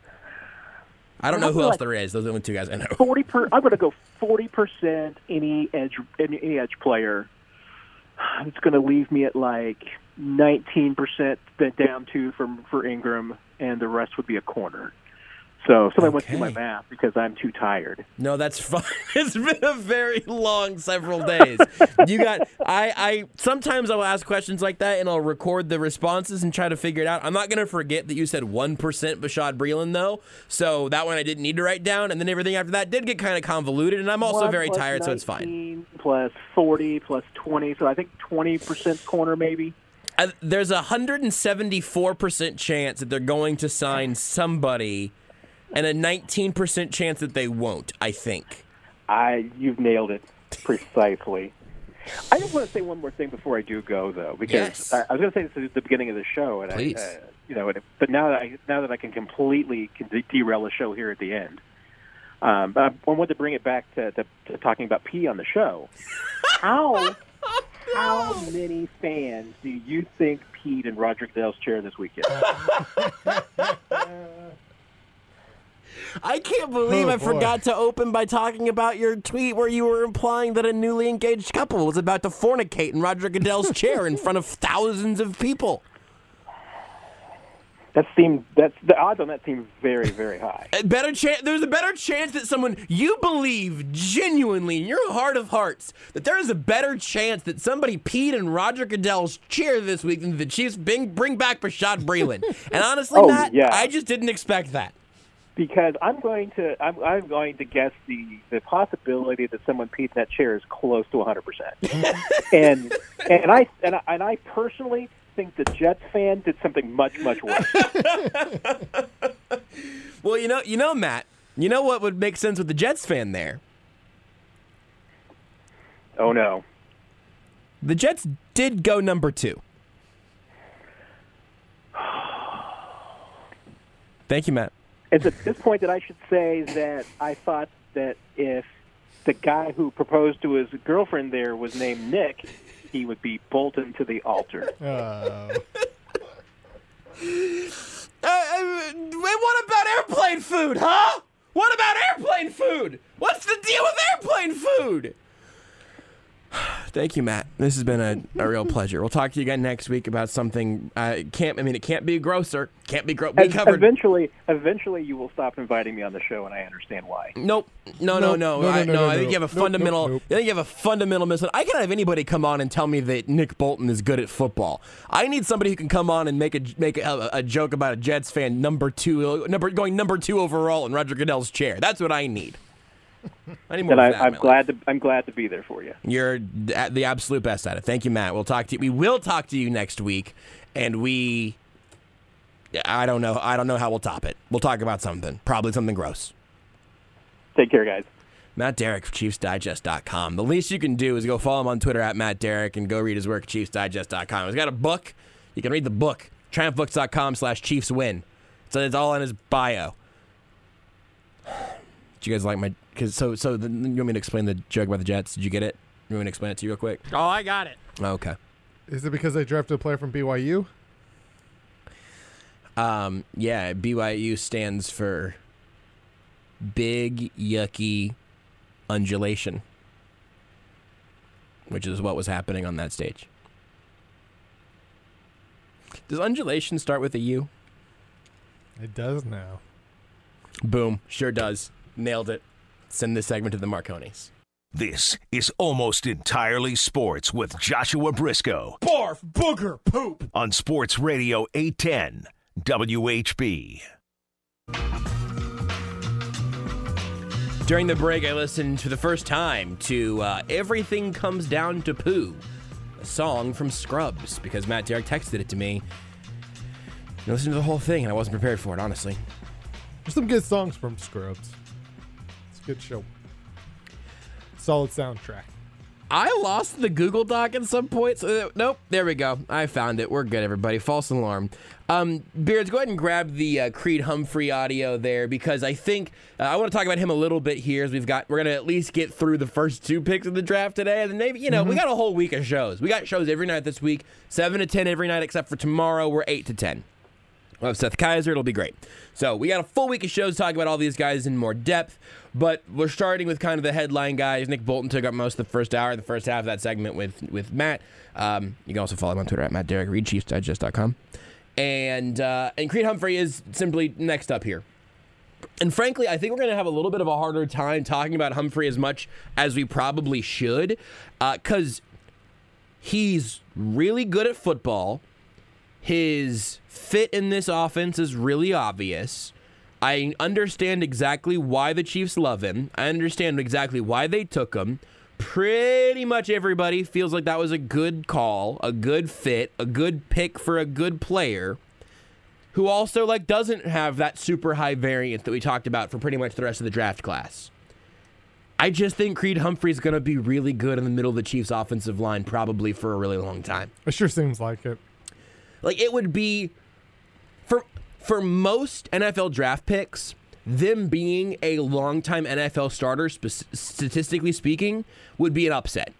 B: I don't know who else there is. Those are the only two guys I know.
D: forty per. I'm going to go forty percent any edge any, any edge player. It's going to leave me at like nineteen percent down to for for Ingram, and the rest would be a corner. So somebody wants to
B: Okay.
D: do my math because I'm too tired.
B: No, that's fine. It's been a very long several days. You got. I. I sometimes I'll ask questions like that and I'll record the responses and try to figure it out. I'm not gonna forget that you said one percent Bashaud Breeland though, so that one I didn't need to write down. And then everything after that did get kind of convoluted, and I'm also
D: One
B: very
D: plus
B: tired, so it's fine.
D: nineteen Plus forty plus twenty, so I think twenty percent corner maybe.
B: Uh, there's a one hundred seventy-four percent chance that they're going to sign somebody, and a nineteen percent chance that they won't. I think.
D: I you've nailed it precisely. I just want to say one more thing before I do go, though, because
B: Yes.
D: I, I was going to say this at the beginning of the show, and
B: Please.
D: I, uh, you know, and, but now that I now that I can completely de- derail the show here at the end, um, but I wanted to bring it back to, to, to talking about pee on the show. How how many fans do you think peed in Roger Goodell's chair this weekend?
B: I can't believe
E: Oh,
B: I
E: boy.
B: forgot to open by talking about your tweet where you were implying that a newly engaged couple was about to fornicate in Roger Goodell's chair in front of thousands of people.
D: That seemed that's the odds on that seem very very high.
B: A better chance. There's a better chance that someone you believe genuinely in your heart of hearts that there is a better chance that somebody peed in Roger Goodell's chair this week than the Chiefs bring, bring back Bashaud Breeland. And honestly,
D: Oh,
B: Matt,
D: yeah.
B: I just didn't expect that.
D: Because I'm going to, I'm, I'm going to guess the, the possibility that someone peed in that chair is close to one hundred percent. and and I and I, and I personally think the Jets fan did something much much worse.
B: Well, you know, you know, Matt, you know what would make sense with the Jets fan there?
D: Oh no!
B: The Jets did go number two. Thank you, Matt.
D: It's at this point that I should say that I thought that if the guy who proposed to his girlfriend there was named Nick, he would be bolted to the altar.
E: Oh.
B: Uh, uh, what about airplane food, huh? What about airplane food? What's the deal with airplane food? Thank you, Matt. This has been a, a real pleasure. We'll talk to you again next week about something. Uh, can't I mean it can't be grosser. Can't be gross. We
D: And
B: covered.
D: eventually, eventually, you will stop inviting me on the show, and I understand why.
B: Nope. No, no,
E: Nope.
B: no.
E: No, no,
B: I,
E: no,
B: no,
E: no,
B: I think
E: no.
B: you have a
E: Nope,
B: fundamental.
E: nope, nope.
B: I think you have a fundamental mis. I can't have anybody come on and tell me that Nick Bolton is good at football. I need somebody who can come on and make a make a, a joke about a Jets fan number two, number going number two overall in Roger Goodell's chair. That's what I need. I need more
D: And
B: of
D: I,
B: that in
D: I'm
B: my
D: glad to I'm glad to be there for you.
B: You're at the absolute best at it. Thank you, Matt. We'll talk to you. We will talk to you next week, and we. I don't know. I don't know how we'll top it. We'll talk about something. Probably something gross.
D: Take care, guys.
B: Matt Derrick for Chiefs Digest dot com. The least you can do is go follow him on Twitter at Matt Derrick and go read his work at Chiefs Digest dot com. He's got a book. You can read the book. triumph books dot com slash Chiefs win. So it's all in his bio. Did you guys like my? Cause so so the, you want me to explain the joke about the Jets? Did you get it? You want me to explain it to you real quick?
F: Oh, I got it.
B: Okay.
E: Is it because they drafted a player from B Y U?
B: Um, yeah, B Y U stands for Big Yucky Undulation, which is what was happening on that stage. Does undulation start with a U?
E: It does now.
B: Boom. Sure does. Nailed it. Send this segment to the Marconis.
C: This is Almost Entirely Sports with Joshua Briscoe
F: Barf, booger, poop.
C: on Sports Radio eight ten W H B.
B: During the break, I listened for the first time to uh, Everything Comes Down to Poo, a song from Scrubs, because Matt Derrick texted it to me. I listened to the whole thing, and I wasn't prepared for it, honestly.
E: There's some good songs from Scrubs. It's a good show. Solid soundtrack.
B: I lost the Google Doc at some point. So, uh, nope, there we go. I found it. We're good, everybody. False alarm. Um, Beards, go ahead and grab the uh, Creed Humphrey audio there, because I think uh, I want to talk about him a little bit here. As we've got, we're gonna at least get through the first two picks of the draft today, and then maybe you know we got a whole week of shows. We got shows every night this week, seven to ten every night, except for tomorrow. We're eight to ten. We'll have Seth Kaiser. It'll be great. So we got a full week of shows talking about all these guys in more depth, but we're starting with kind of the headline guys. Nick Bolton took up most of the first hour, the first half of that segment with, with Matt. Um, you can also follow him on Twitter at Matt Derrick, read Chiefs Digest dot com. And, uh, and Creed Humphrey is simply next up here. And frankly, I think we're going to have a little bit of a harder time talking about Humphrey as much as we probably should, because uh, he's really good at football. His fit in this offense is really obvious. I understand exactly why the Chiefs love him. I understand exactly why they took him. Pretty much everybody feels like that was a good call, a good fit, a good pick for a good player who also like doesn't have that super high variance that we talked about for pretty much the rest of the draft class. I just think Creed Humphrey's going to be really good in the middle of the Chiefs' offensive line probably for a really long time.
E: It sure seems like it.
B: Like, it would be, for for most N F L draft picks, them being a longtime N F L starter, sp- statistically speaking, would be an upset.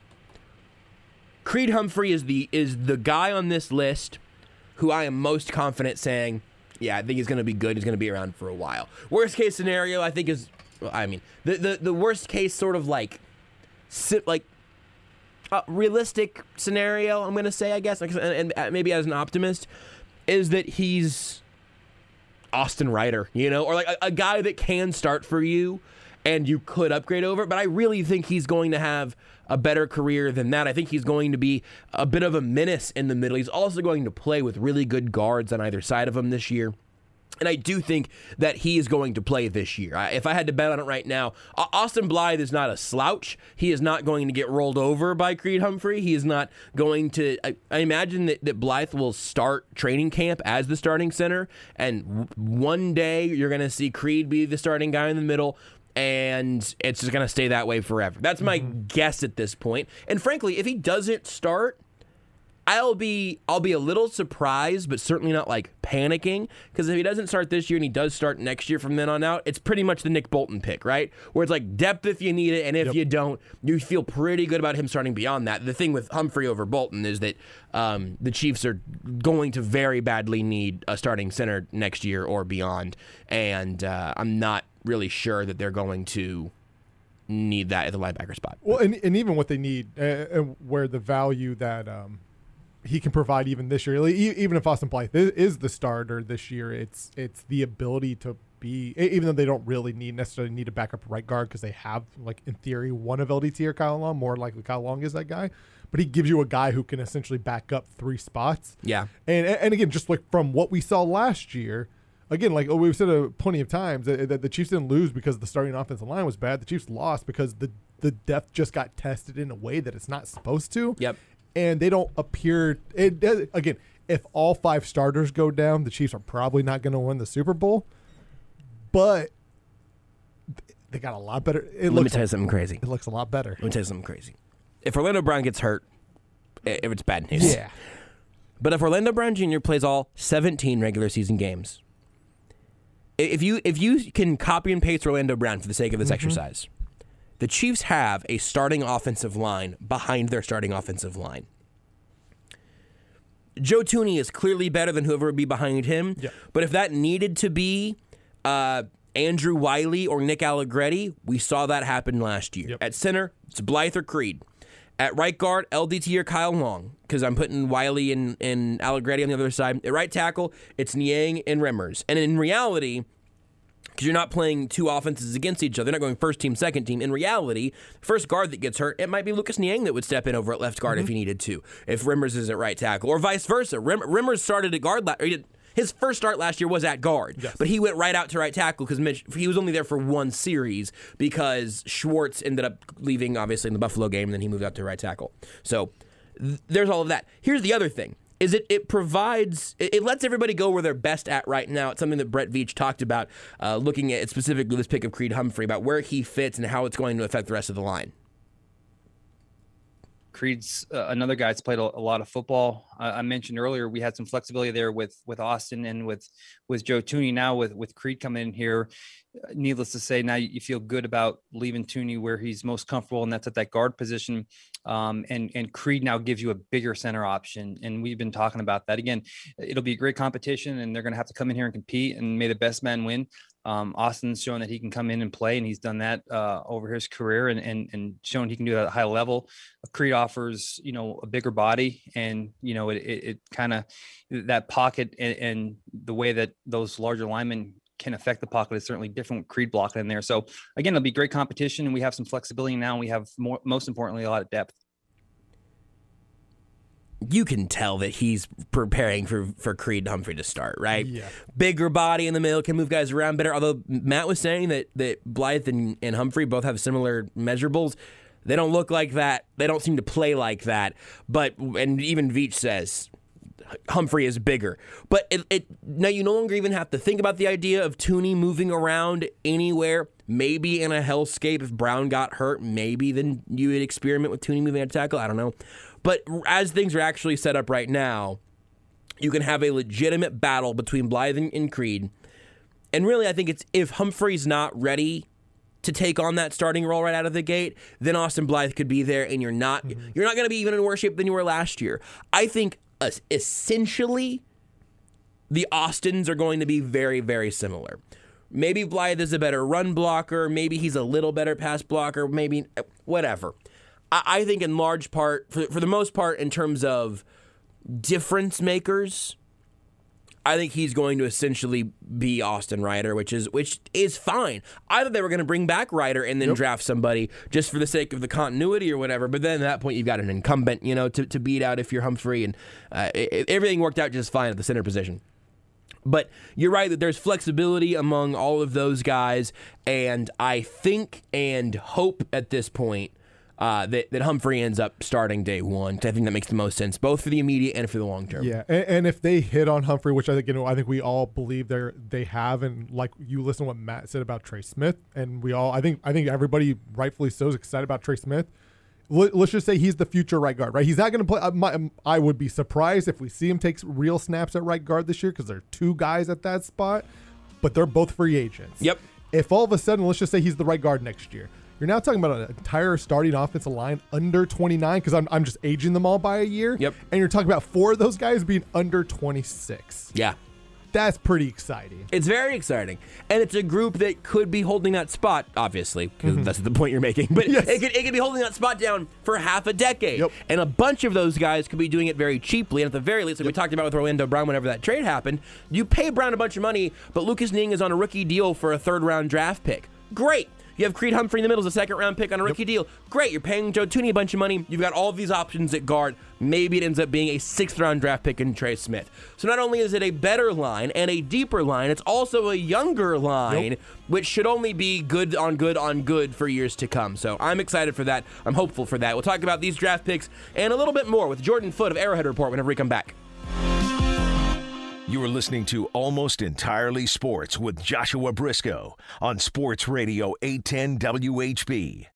B: Creed Humphrey is the is the guy on this list who I am most confident saying, yeah, I think he's going to be good. He's going to be around for a while. Worst case scenario, I think is, well, I mean, the, the, the worst case sort of like, like, uh, realistic scenario, I'm going to say, I guess, and, and maybe as an optimist, is that he's Austin Ryder, you know, or like a, a guy that can start for you and you could upgrade over. But I really think he's going to have a better career than that. I think he's going to be a bit of a menace in the middle. He's also going to play with really good guards on either side of him this year. And I do think that he is going to play this year. I, if I had to bet on it right now, Austin Blythe is not a slouch. He is not going to get rolled over by Creed Humphrey. He is not going to... I, I imagine that, that Blythe will start training camp as the starting center, and w- one day you're going to see Creed be the starting guy in the middle, and it's just going to stay that way forever. That's my mm-hmm. guess at this point. And frankly, if he doesn't start... I'll be I'll be a little surprised, but certainly not like panicking, because if he doesn't start this year and he does start next year from then on out, it's pretty much the Nick Bolton pick, right? Where it's like depth if you need it, and if yep. you don't, you feel pretty good about him starting beyond that. The thing with Humphrey over Bolton is that um, the Chiefs are going to very badly need a starting center next year or beyond, and uh, I'm not really sure that they're going to need that at the linebacker spot.
E: Well, and, and even what they need, uh, and where the value that um, he can provide even this year, even if Austin Blythe is the starter this year, it's it's the ability to be, even though they don't really need necessarily need a backup right guard because they have, like, in theory, one of L D T or Kyle Long, more likely Kyle Long is that guy, but he gives you a guy who can essentially back up three spots.
B: Yeah.
E: And and again, just like from what we saw last year, again, like we've said uh, plenty of times, that, that the Chiefs didn't lose because the starting offensive line was bad. The Chiefs lost because the, the depth just got tested in a way that it's not supposed to.
B: Yep.
E: And they don't appear – it does, again, if all five starters go down, the Chiefs are probably not going to win the Super Bowl. But they got a lot better. It
B: Let
E: looks
B: me tell you
E: a,
B: something crazy.
E: It looks a lot better.
B: Let me tell you something crazy. If Orlando Brown gets hurt, if it's bad news.
E: Yeah.
B: But if Orlando Brown Junior plays all seventeen regular season games, if you if you can copy and paste Orlando Brown for the sake of this mm-hmm. exercise, the Chiefs have a starting offensive line behind their starting offensive line. Joe Thuney is clearly better than whoever would be behind him.
E: Yeah.
B: But if that needed to be uh, Andrew Wiley or Nick Allegretti, we saw that happen last year.
E: Yep.
B: At center, it's Blythe or Creed. At right guard, L D T or Kyle Long, because I'm putting Wiley and, and Allegretti on the other side. At right tackle, it's Niang and Remmers. And in reality, because you're not playing two offenses against each other, they're not going first team, second team. In reality, first guard that gets hurt, it might be Lucas Niang that would step in over at left guard mm-hmm. if he needed to, if Remmers is at right tackle, or vice versa. Rim- Remmers started at guard last year. His first start last year was at guard, yes. but he went right out to right tackle because Mitch, he was only there for one series because Schwartz ended up leaving, obviously, in the Buffalo game, and then he moved out to right tackle. So th- there's all of that. Here's the other thing. Is it, it provides, it, it lets everybody go where they're best at right now. It's something that Brett Veach talked about, uh, looking at specifically this pick of Creed Humphrey, about where he fits and how it's going to affect the rest of the line.
G: Creed's uh, another guy that's played a, a lot of football. Uh, I mentioned earlier we had some flexibility there with with Austin and with with Joe Thuney. Now with with Creed coming in here, uh, needless to say, now you feel good about leaving Thuney where he's most comfortable, and that's at that guard position. Um, and and Creed now gives you a bigger center option, and we've been talking about that. Again, it'll be a great competition, and they're going to have to come in here and compete, and may the best man win. Um, Austin's shown that he can come in and play, and he's done that uh, over his career, and and and shown he can do that at a high level. Creed offers, you know, a bigger body, and you know, it it, it kind of that pocket and, and the way that those larger linemen can affect the pocket is certainly different with Creed blocking in there. So again, it'll be great competition, and we have some flexibility now. And we have more, most importantly, a lot of depth.
B: You can tell that he's preparing for, for Creed and Humphrey to start, right?
E: Yeah.
B: Bigger body in the middle, can move guys around better. Although Matt was saying that, that Blythe and, and Humphrey both have similar measurables. They don't look like that. They don't seem to play like that. But, and even Veach says Humphrey is bigger. But it, it now you no longer even have to think about the idea of Tooney moving around anywhere. Maybe in a hellscape, if Brown got hurt, maybe then you would experiment with Tooney moving at tackle. I don't know. But as things are actually set up right now, you can have a legitimate battle between Blythe and, and Creed. And really, I think it's if Humphrey's not ready to take on that starting role right out of the gate, then Austin Blythe could be there, and you're not mm-hmm. you're not going to be even in worse shape than you were last year. I think uh, essentially the Austins are going to be very, very similar. Maybe Blythe is a better run blocker. Maybe he's a little better pass blocker. Maybe whatever. I, I think in large part, for, for the most part, in terms of difference makers, I think he's going to essentially be Austin Ryder, which is which is fine. I thought they were going to bring back Ryder and then yep. draft somebody just for the sake of the continuity or whatever. But then at that point, you've got an incumbent, you know, to, to beat out if you're Humphrey, and uh, it, everything worked out just fine at the center position. But you're right that there's flexibility among all of those guys, and I think and hope at this point uh, that, that Humphrey ends up starting day one. I think that makes the most sense, both for the immediate and for the long term.
E: Yeah, and, and if they hit on Humphrey, which I think you know, I think we all believe they they have, and like you listen to what Matt said about Trey Smith, and we all, I think, I think everybody rightfully so is excited about Trey Smith. Let's just say he's the future right guard, right? He's not going to play. Uh, my, I would be surprised if we see him take real snaps at right guard this year because there are two guys at that spot, but they're both free agents.
B: Yep.
E: If all of a sudden, let's just say he's the right guard next year, you're now talking about an entire starting offensive line under twenty-nine because I'm, I'm just aging them all by a year.
B: Yep.
E: And you're talking about four of those guys being under twenty-six.
B: Yeah.
E: That's pretty exciting.
B: It's very exciting. And it's a group that could be holding that spot, obviously, because mm-hmm. that's the point you're making. But yes. it, could, it could be holding that spot down for half a decade.
E: Yep.
B: And a bunch of those guys could be doing it very cheaply. And at the very least, like yep. we talked about with Orlando Brown whenever that trade happened, you pay Brown a bunch of money, but Lucas Ning is on a rookie deal for a third-round draft pick. Great. You have Creed Humphrey in the middle as a second-round pick on a rookie yep. deal. Great. You're paying Joe Tooney a bunch of money. You've got all of these options at guard. Maybe it ends up being a sixth-round draft pick in Trey Smith. So not only is it a better line and a deeper line, it's also a younger line, yep. which should only be good on good on good for years to come. So I'm excited for that. I'm hopeful for that. We'll talk about these draft picks and a little bit more with Jordan Foote of Arrowhead Report whenever we come back.
C: You are listening to Almost Entirely Sports with Joshua Briscoe on Sports Radio eight ten W H B.